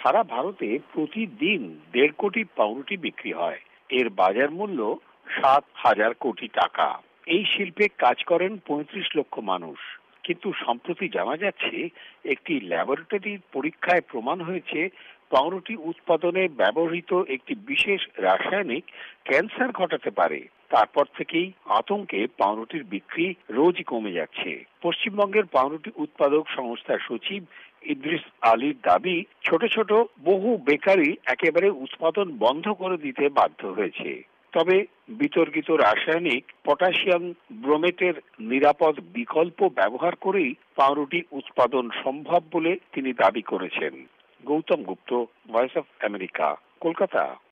সারা ভারতে প্রতিদিন ১.৫ কোটি পাউরুটি বিক্রি হয়। এর বাজার মূল্য ৭,০০০ কোটি টাকা। এই শিল্পে কাজ করেন ৩৫ লক্ষ মানুষ। কিন্তু সম্প্রতি জানা যাচ্ছে, একটি ল্যাবরেটরির পরীক্ষায় প্রমাণ হয়েছে পাউরুটি উৎপাদনে ব্যবহৃত একটি বিশেষ রাসায়নিক ক্যান্সার ঘটাতে পারে। তারপর থেকেই আতঙ্কে পাউরুটির বিক্রি রোজই কমে যাচ্ছে। পশ্চিমবঙ্গের পাউরুটি উৎপাদক সংস্থার সচিব ইদ্রিস আলীর দাবি, ছোট ছোট বহু বেকারি একেবারে উৎপাদন বন্ধ করে দিতে বাধ্য হয়েছে। তবে বিতর্কিত রাসায়নিক পটাশিয়াম ব্রোমেটের নিরাপদ বিকল্প ব্যবহার করেই পাউরুটি উৎপাদন সম্ভব বলে তিনি দাবি করেছেন। Gautam Gupta, voice of America, Kolkata.